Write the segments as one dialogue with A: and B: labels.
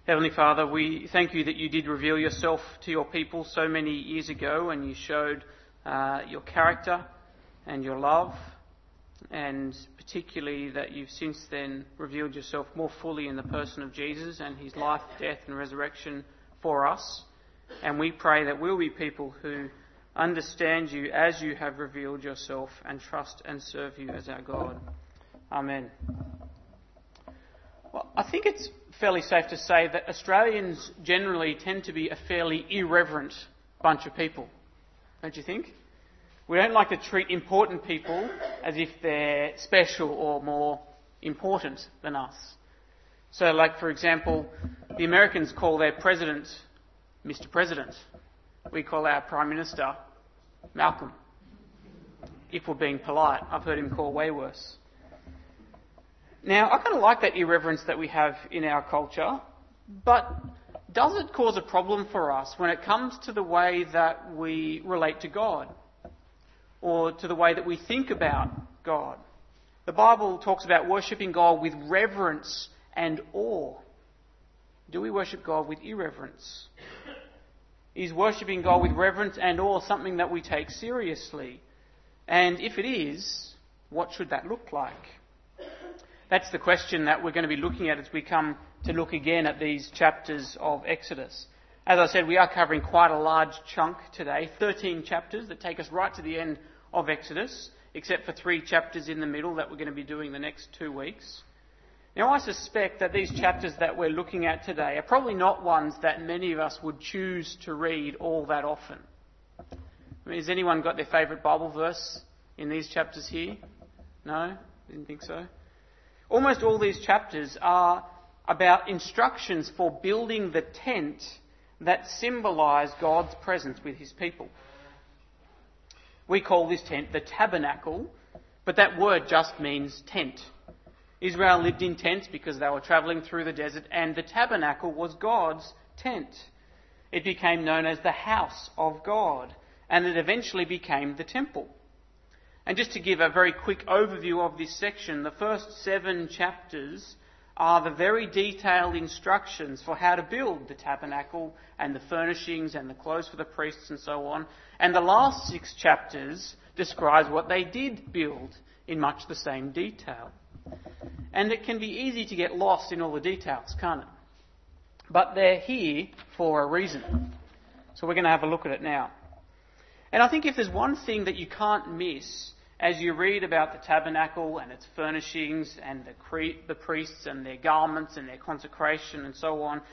A: Heavenly Father, we thank you that you did reveal yourself to your people so many years ago, and you showed your character and your love, and particularly that you've since then revealed yourself more fully in the person of Jesus and his life, death and resurrection for us. And we pray that we'll be people who understand you as you have revealed yourself and trust and serve you as our God. Amen. Well, I think it's fairly safe to say that Australians generally tend to be a fairly irreverent bunch of people, don't you think? We don't like to treat important people as if they're special or more important than us. So, like, for example, the Americans call their president Mr. President. We call our Prime Minister Malcolm. If we're being polite, I've heard him called way worse. Now, I kind of like that irreverence that we have in our culture, but does it cause a problem for us when it comes to the way that we relate to God, or to the way that we think about God? The Bible talks about worshipping God with reverence and awe. Do we worship God with irreverence? Is worshipping God with reverence and awe something that we take seriously? And if it is, what should that look like? That's the question that we're going to be looking at as we come to look again at these chapters of Exodus. As I said, we are covering quite a large chunk today, 13 chapters that take us right to the end of Exodus, except for 3 chapters in the middle that we're going to be doing the next 2 weeks. Now, I suspect that these chapters that we're looking at today are probably not ones that many of us would choose to read all that often. I mean, has anyone got their favourite Bible verse in these chapters here? No? Didn't think so? Almost all these chapters are about instructions for building the tent that symbolise God's presence with his people. We call this tent the tabernacle, but that word just means tent. Israel lived in tents because they were travelling through the desert, and the tabernacle was God's tent. It became known as the house of God, and it eventually became the temple. And just to give a very quick overview of this section, the first 7 chapters are the very detailed instructions for how to build the tabernacle and the furnishings and the clothes for the priests and so on. And the last 6 chapters describes what they did build in much the same detail. And it can be easy to get lost in all the details, can't it? But they're here for a reason. So we're going to have a look at it now. And I think if there's one thing that you can't miss as you read about the tabernacle and its furnishings and the priests and their garments and their consecration and so on,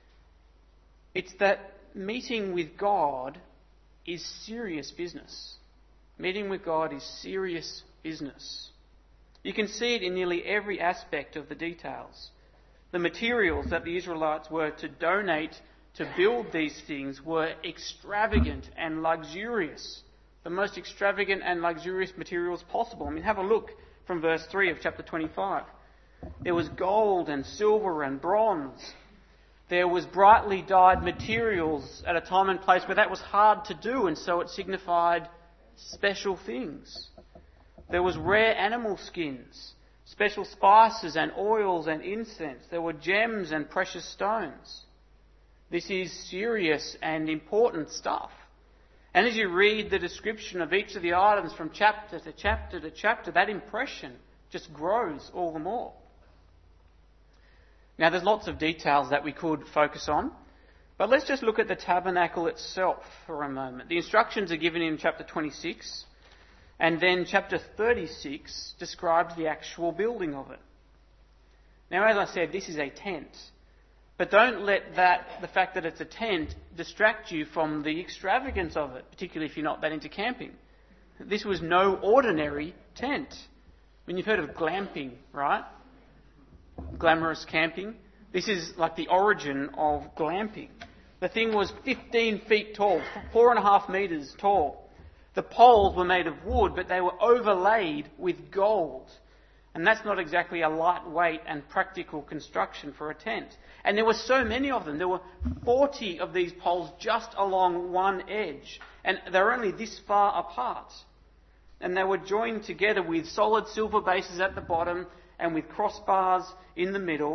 A: it's that meeting with God is serious business. Meeting with God is serious business. You can see it in nearly every aspect of the details. The materials that the Israelites were to donate to build these things were extravagant and luxurious. The most extravagant and luxurious materials possible. I mean, have a look from verse 3 of chapter 25. There was gold and silver and bronze. There was brightly dyed materials at a time and place where that was hard to do, and so it signified special things. There was rare animal skins, special spices and oils and incense. There were gems and precious stones. This is serious and important stuff. And as you read the description of each of the items from chapter to chapter to chapter, that impression just grows all the more. Now, there's lots of details that we could focus on, but let's just look at the tabernacle itself for a moment. The instructions are given in chapter 26, and then chapter 36 describes the actual building of it. Now, as I said, this is a tent. But don't let the fact that it's a tent distract you from the extravagance of it, particularly if you're not that into camping. This was no ordinary tent. I mean, you've heard of glamping, right? Glamorous camping. This is like the origin of glamping. The thing was 15 feet tall, 4.5 metres tall. The poles were made of wood, but they were overlaid with gold. And that's not exactly a lightweight and practical construction for a tent. And there were so many of them. There were 40 of these poles just along one edge. And they're only this far apart. And they were joined together with solid silver bases at the bottom and with crossbars in the middle.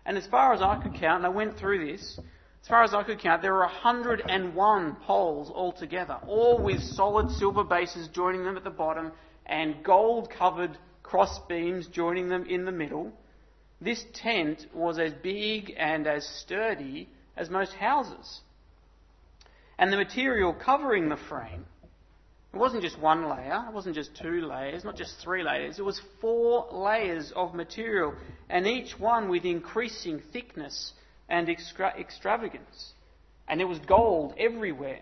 A: And as far as I could count, and I went through this, as far as I could count, there were 101 poles altogether, all with solid silver bases joining them at the bottom and gold-covered cross beams joining them in the middle. This tent was as big and as sturdy as most houses. And the material covering the frame, it wasn't just one layer, it wasn't just 2 layers, not just 3 layers, it was 4 layers of material, and each one with increasing thickness and extravagance. And there was gold everywhere.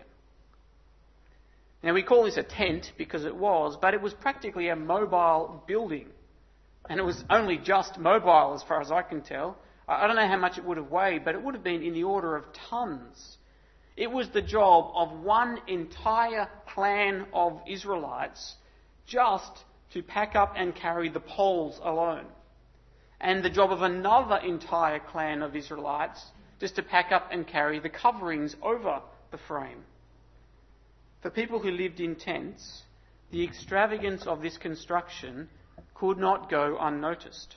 A: Now we call this a tent because it was, but it was practically a mobile building. And it was only just mobile as far as I can tell. I don't know how much it would have weighed, but it would have been in the order of tons. It was the job of one entire clan of Israelites just to pack up and carry the poles alone. And the job of another entire clan of Israelites just to pack up and carry the coverings over the frame. For people who lived in tents, the extravagance of this construction could not go unnoticed.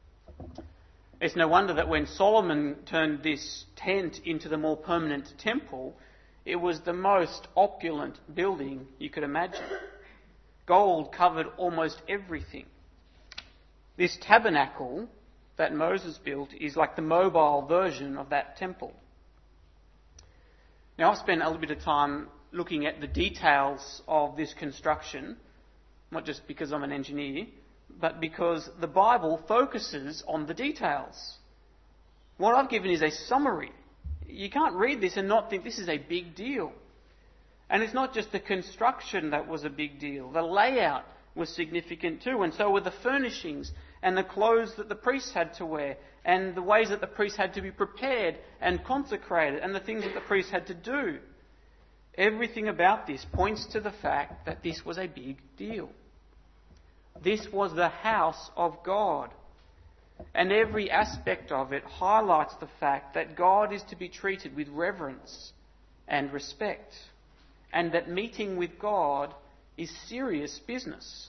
A: It's no wonder that when Solomon turned this tent into the more permanent temple, it was the most opulent building you could imagine. Gold covered almost everything. This tabernacle that Moses built is like the mobile version of that temple. Now, I've spent a little bit of time looking at the details of this construction, not just because I'm an engineer, but because the Bible focuses on the details. What I've given is a summary. You can't read this and not think this is a big deal. And it's not just the construction that was a big deal. The layout was significant too, and so were the furnishings and the clothes that the priests had to wear, and the ways that the priests had to be prepared and consecrated, and the things that the priests had to do. Everything about this points to the fact that this was a big deal. This was the house of God. And every aspect of it highlights the fact that God is to be treated with reverence and respect, and that meeting with God is serious business.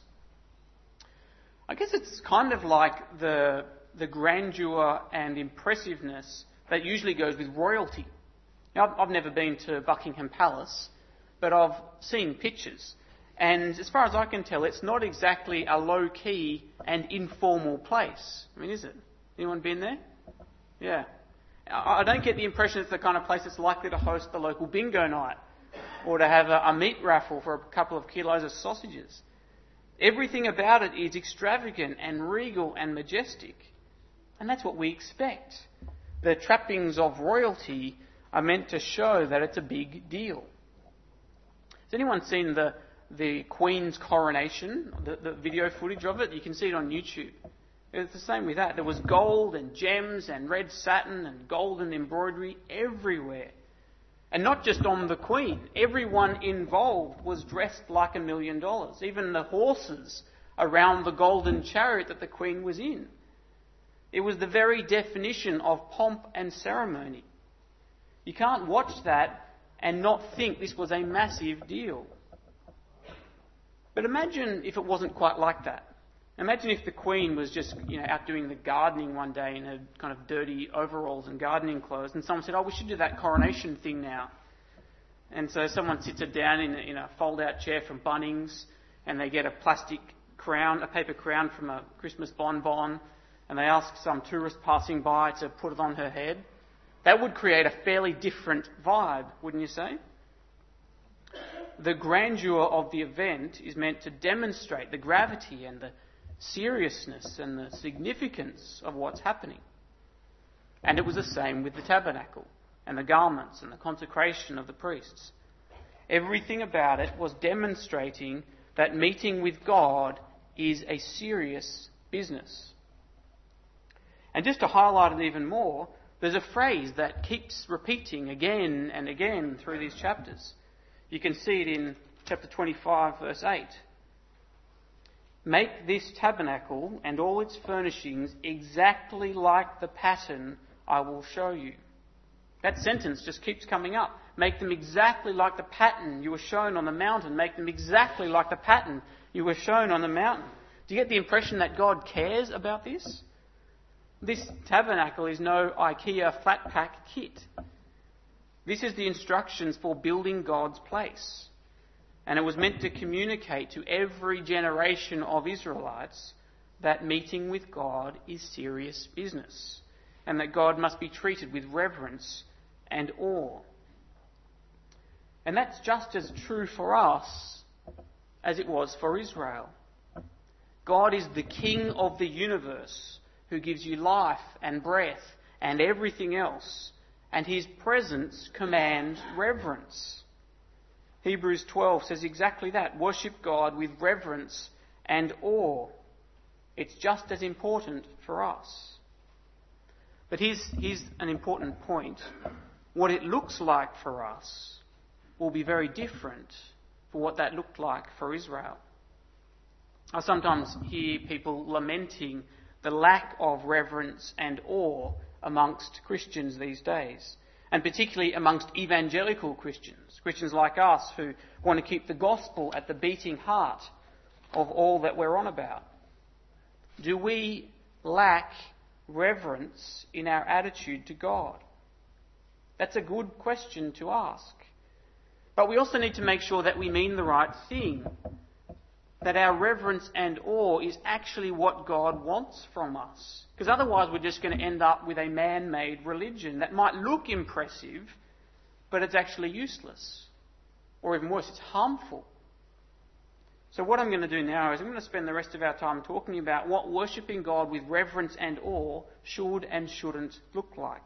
A: I guess it's kind of like the grandeur and impressiveness that usually goes with royalty. Now, I've never been to Buckingham Palace, but I've seen pictures. And as far as I can tell, it's not exactly a low-key and informal place. I mean, is it? Anyone been there? Yeah. I don't get the impression it's the kind of place that's likely to host the local bingo night or to have a meat raffle for a couple of kilos of sausages. Everything about it is extravagant and regal and majestic. And that's what we expect. The trappings of royalty are meant to show that it's a big deal. Has anyone seen the Queen's coronation, the video footage of it? You can see it on YouTube. It's the same with that. There was gold and gems and red satin and golden embroidery everywhere. And not just on the Queen. Everyone involved was dressed like $1 million. Even the horses around the golden chariot that the Queen was in. It was the very definition of pomp and ceremony. You can't watch that and not think this was a massive deal. But imagine if it wasn't quite like that. Imagine if the Queen was just, out doing the gardening one day in her kind of dirty overalls and gardening clothes, and someone said, "Oh, we should do that coronation thing now." And so someone sits her down in a fold-out chair from Bunnings, and they get a plastic crown, a paper crown from a Christmas bonbon, and they ask some tourist passing by to put it on her head. That would create a fairly different vibe, wouldn't you say? The grandeur of the event is meant to demonstrate the gravity and the seriousness and the significance of what's happening. And it was the same with the tabernacle and the garments and the consecration of the priests. Everything about it was demonstrating that meeting with God is a serious business. And just to highlight it even more, there's a phrase that keeps repeating again and again through these chapters. You can see it in chapter 25, verse 8. Make this tabernacle and all its furnishings exactly like the pattern I will show you. That sentence just keeps coming up. Make them exactly like the pattern you were shown on the mountain. Make them exactly like the pattern you were shown on the mountain. Do you get the impression that God cares about this? This tabernacle is no IKEA flat pack kit. This is the instructions for building God's place. And it was meant to communicate to every generation of Israelites that meeting with God is serious business, and that God must be treated with reverence and awe. And that's just as true for us as it was for Israel. God is the King of the universe who gives you life and breath and everything else, and his presence commands reverence. Hebrews 12 says exactly that. Worship God with reverence and awe. It's just as important for us. But here's an important point. What it looks like for us will be very different for what that looked like for Israel. I sometimes hear people lamenting the lack of reverence and awe amongst Christians these days, and particularly amongst evangelical Christians, Christians like us who want to keep the gospel at the beating heart of all that we're on about. Do we lack reverence in our attitude to God? That's a good question to ask. But we also need to make sure that we mean the right thing, that our reverence and awe is actually what God wants from us. Because otherwise we're just going to end up with a man-made religion that might look impressive, but it's actually useless. Or even worse, it's harmful. So what I'm going to do now is I'm going to spend the rest of our time talking about what worshipping God with reverence and awe should and shouldn't look like.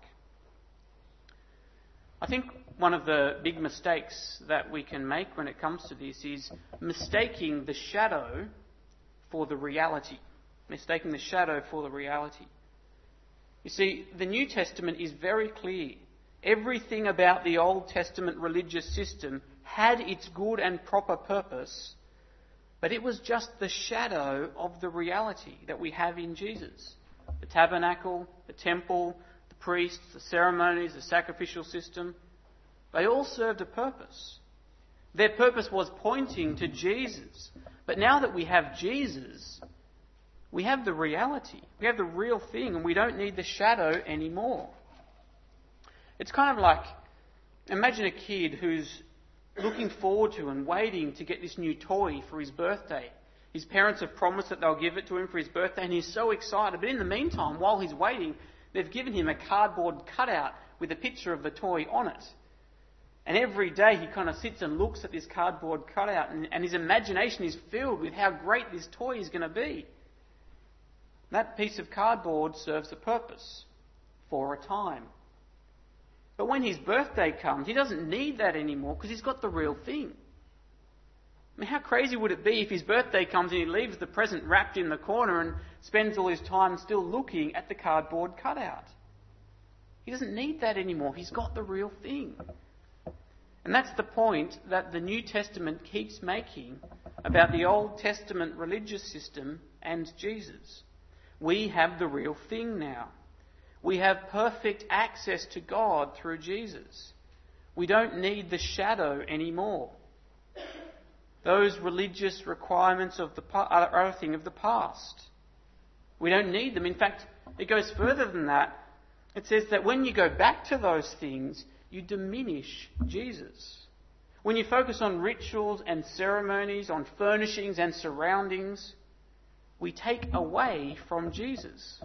A: I think one of the big mistakes that we can make when it comes to this is mistaking the shadow for the reality. Mistaking the shadow for the reality. You see, the New Testament is very clear. Everything about the Old Testament religious system had its good and proper purpose, but it was just the shadow of the reality that we have in Jesus. The tabernacle, the temple, the priests, the ceremonies, the sacrificial system, they all served a purpose. Their purpose was pointing to Jesus. But now that we have Jesus, we have the reality. We have the real thing, and we don't need the shadow anymore. It's kind of like, imagine a kid who's looking forward to and waiting to get this new toy for his birthday. His parents have promised that they'll give it to him for his birthday, and he's so excited. But in the meantime, while he's waiting, they've given him a cardboard cutout with a picture of the toy on it. And every day he kind of sits and looks at this cardboard cutout, and his imagination is filled with how great this toy is going to be. That piece of cardboard serves a purpose for a time. But when his birthday comes, he doesn't need that anymore because he's got the real thing. I mean, how crazy would it be if his birthday comes and he leaves the present wrapped in the corner and spends all his time still looking at the cardboard cutout? He doesn't need that anymore. He's got the real thing. And that's the point that the New Testament keeps making about the Old Testament religious system and Jesus. We have the real thing now. We have perfect access to God through Jesus. We don't need the shadow anymore. Those religious requirements are a thing of the past. We don't need them. In fact, it goes further than that. It says that when you go back to those things, you diminish Jesus. When you focus on rituals and ceremonies, on furnishings and surroundings, we take away from Jesus.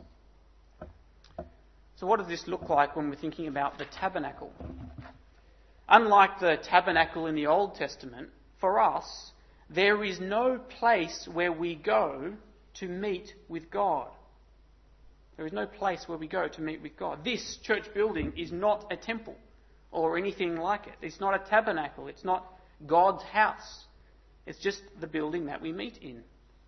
A: So what does this look like when we're thinking about the tabernacle? Unlike the tabernacle in the Old Testament, for us, there is no place where we go to meet with God. There is no place where we go to meet with God. This church building is not a temple or anything like it. It's not a tabernacle. It's not God's house. It's just the building that we meet in.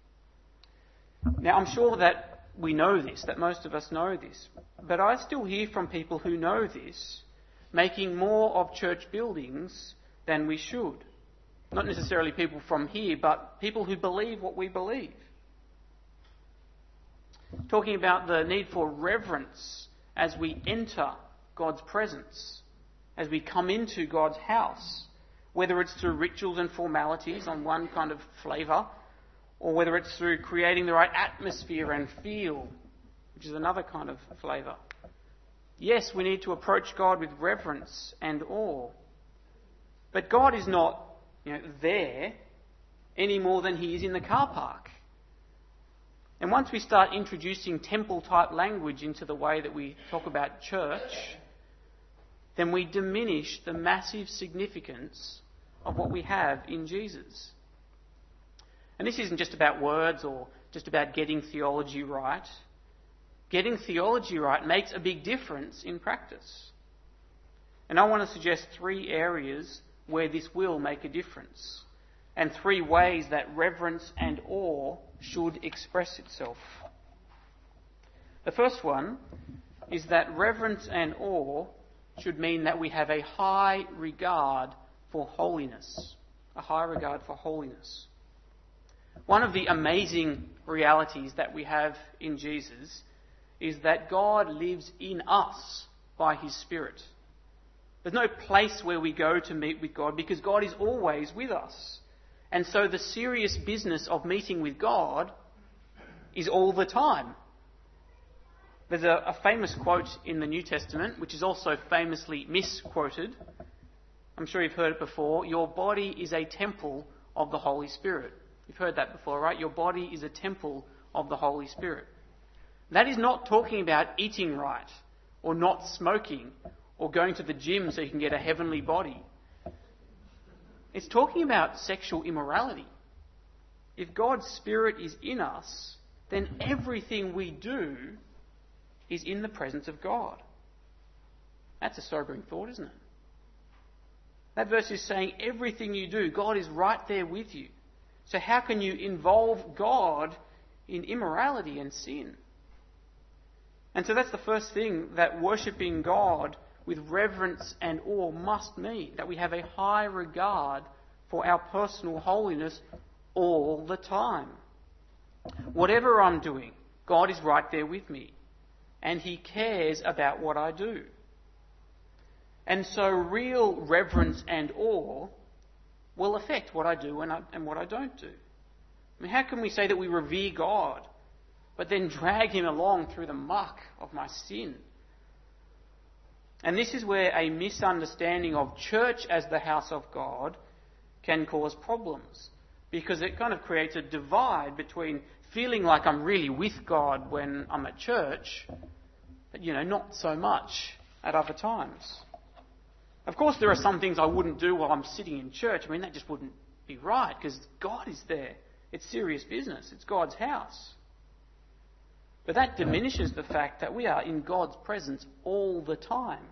A: Now, I'm sure that we know this, that most of us know this, but I still hear from people who know this making more of church buildings than we should. Not necessarily people from here, but people who believe what we believe. Talking about the need for reverence as we enter God's presence, as we come into God's house, whether it's through rituals and formalities on one kind of flavour, or whether it's through creating the right atmosphere and feel which is another kind of flavour. Yes, we need to approach God with reverence and awe. But God is not, there any more than he is in the car park. And once we start introducing temple-type language into the way that we talk about church, then we diminish the massive significance of what we have in Jesus. And this isn't just about words or just about getting theology right. Getting theology right makes a big difference in practice. And I want to suggest 3 areas where this will make a difference, and 3 ways that reverence and awe should express itself. The first one is that reverence and awe should mean that we have a high regard for holiness. A high regard for holiness. One of the amazing realities that we have in Jesus is that God lives in us by his Spirit. There's no place where we go to meet with God because God is always with us. And so the serious business of meeting with God is all the time. There's a famous quote in the New Testament, which is also famously misquoted. I'm sure you've heard it before. Your body is a temple of the Holy Spirit. You've heard that before, right? Your body is a temple of the Holy Spirit. That is not talking about eating right, or not smoking, or going to the gym so you can get a heavenly body. It's talking about sexual immorality. If God's Spirit is in us, then everything we do is in the presence of God. That's a sobering thought, isn't it? That verse is saying everything you do, God is right there with you. So how can you involve God in immorality and sin? And so that's the first thing that worshipping God with reverence and awe must mean, that we have a high regard for our personal holiness all the time. Whatever I'm doing, God is right there with me, and he cares about what I do. And so real reverence and awe will affect what I do and what I don't do. I mean, how can we say that we revere God, but then drag him along through the muck of my sin? And this is where a misunderstanding of church as the house of God can cause problems, because it kind of creates a divide between feeling like I'm really with God when I'm at church, but, not so much at other times. Of course, there are some things I wouldn't do while I'm sitting in church. I mean, that just wouldn't be right, because God is there. It's serious business. It's God's house. But that diminishes the fact that we are in God's presence all the time.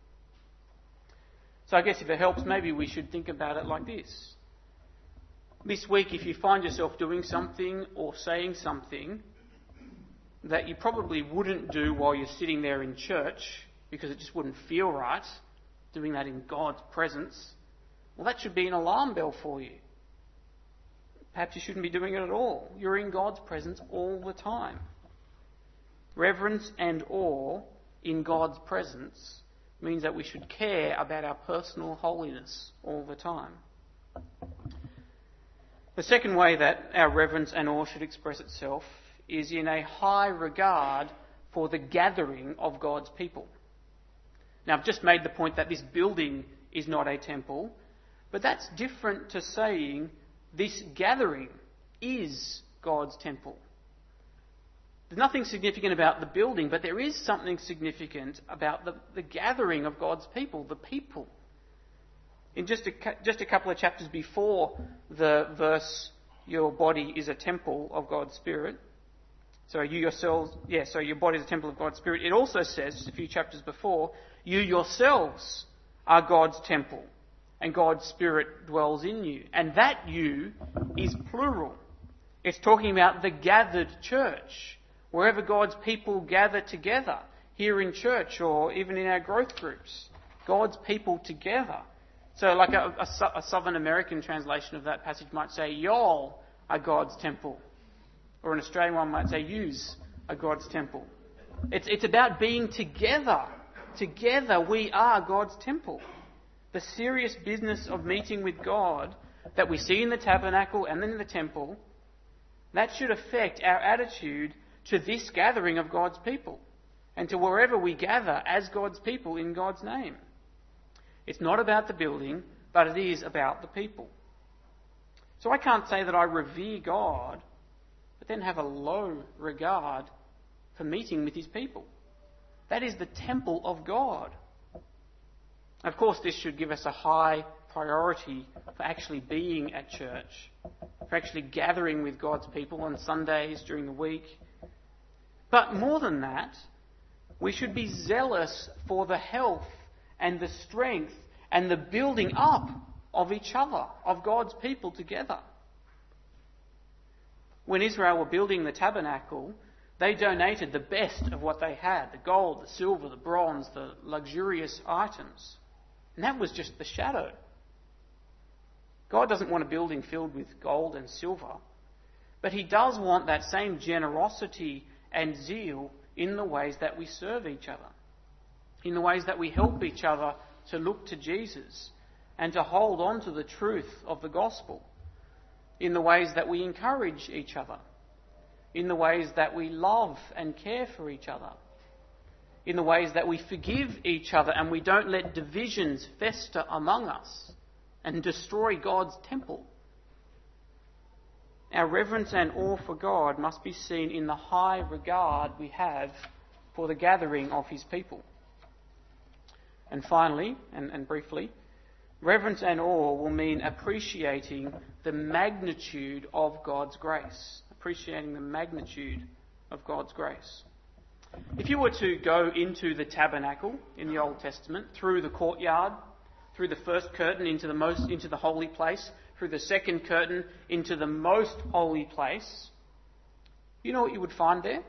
A: So I guess if it helps, maybe we should think about it like this. This week, if you find yourself doing something or saying something that you probably wouldn't do while you're sitting there in church, because it just wouldn't feel right, doing that in God's presence, well, that should be an alarm bell for you. Perhaps you shouldn't be doing it at all. You're in God's presence all the time. Reverence and awe in God's presence means that we should care about our personal holiness all the time. The second way that our reverence and awe should express itself is in a high regard for the gathering of God's people. Now, I've just made the point that this building is not a temple, but that's different to saying this gathering is God's temple. There's nothing significant about the building, but there is something significant about the gathering of God's people, the people. In just a couple of chapters before the verse, your body is a temple of God's Spirit. So your body is a temple of God's Spirit. It also says, just a few chapters before, you yourselves are God's temple, and God's Spirit dwells in you. And that you is plural. It's talking about the gathered church, wherever God's people gather together, here in church or even in our growth groups. God's people together. So like a Southern American translation of that passage might say, y'all are God's temple. Or an Australian one might say, yous are God's temple. It's about being together. Together we are God's temple. The serious business of meeting with God that we see in the tabernacle and then in the temple, that should affect our attitude to this gathering of God's people and to wherever we gather as God's people in God's name. It's not about the building, but it is about the people. So I can't say that I revere God, but then have a low regard for meeting with his people. That is the temple of God. Of course, this should give us a high priority for actually being at church, for actually gathering with God's people on Sundays during the week. But more than that, we should be zealous for the health and the strength and the building up of each other, of God's people together. When Israel were building the tabernacle, they donated the best of what they had, the gold, the silver, the bronze, the luxurious items. And that was just the shadow. God doesn't want a building filled with gold and silver, but he does want that same generosity and zeal in the ways that we serve each other, in the ways that we help each other to look to Jesus and to hold on to the truth of the gospel, in the ways that we encourage each other, in the ways that we love and care for each other, in the ways that we forgive each other and we don't let divisions fester among us and destroy God's temple. Our reverence and awe for God must be seen in the high regard we have for the gathering of his people. And finally, and briefly, reverence and awe will mean appreciating the magnitude of God's grace. Appreciating the magnitude of God's grace. If you were to go into the tabernacle in the Old Testament, through the courtyard, through the first curtain into the holy place, through the second curtain into the most holy place, you know what you would find there?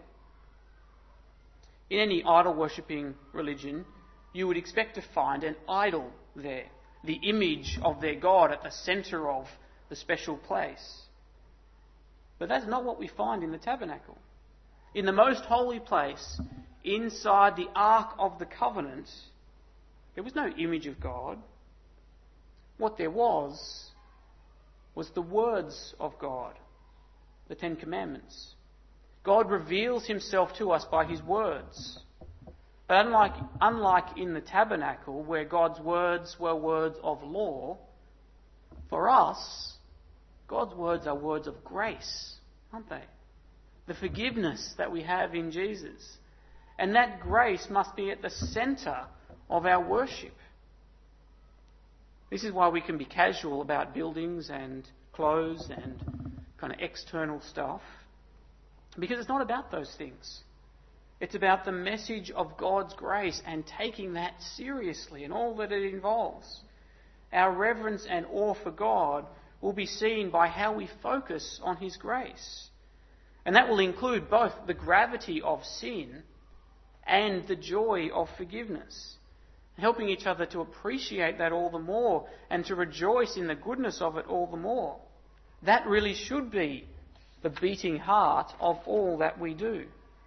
A: In any idol-worshipping religion, you would expect to find an idol there, the image of their god at the centre of the special place. But that's not what we find in the tabernacle. In the most holy place, inside the Ark of the Covenant, there was no image of God. What there was the words of God, the Ten Commandments. God reveals himself to us by his words. But unlike in the tabernacle, where God's words were words of law, for us, God's words are words of grace, aren't they? The forgiveness that we have in Jesus. And that grace must be at the centre of our worship. This is why we can be casual about buildings and clothes and kind of external stuff. Because it's not about those things. It's about the message of God's grace and taking that seriously and all that it involves. Our reverence and awe for God will be seen by how we focus on his grace. And that will include both the gravity of sin and the joy of forgiveness. Helping each other to appreciate that all the more and to rejoice in the goodness of it all the more. That really should be the beating heart of all that we do.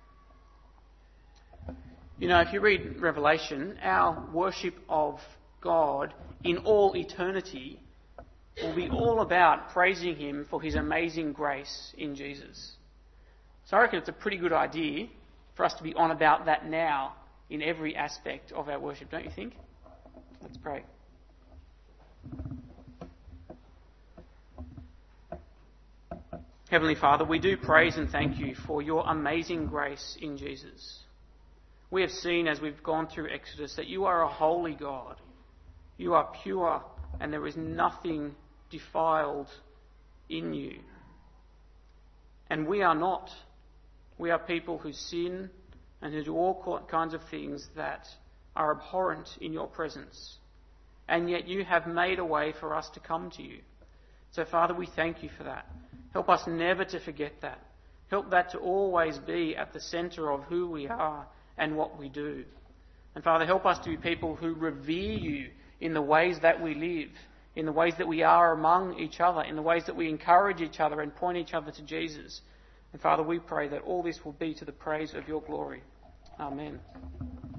A: You know, if you read Revelation, our worship of God in all eternity will be all about praising him for his amazing grace in Jesus. So I reckon it's a pretty good idea for us to be on about that now in every aspect of our worship, don't you think? Let's pray. Heavenly Father, we do praise and thank you for your amazing grace in Jesus. We have seen as we've gone through Exodus that you are a holy God. You are pure and there is nothing defiled in you. And we are not. We are people who sin and who do all kinds of things that are abhorrent in your presence. And yet you have made a way for us to come to you. So Father, we thank you for that. Help us never to forget that. Help that to always be at the centre of who we are and what we do. And Father, help us to be people who revere you in the ways that we live, in the ways that we are among each other, in the ways that we encourage each other and point each other to Jesus. And Father, we pray that all this will be to the praise of your glory. Amen.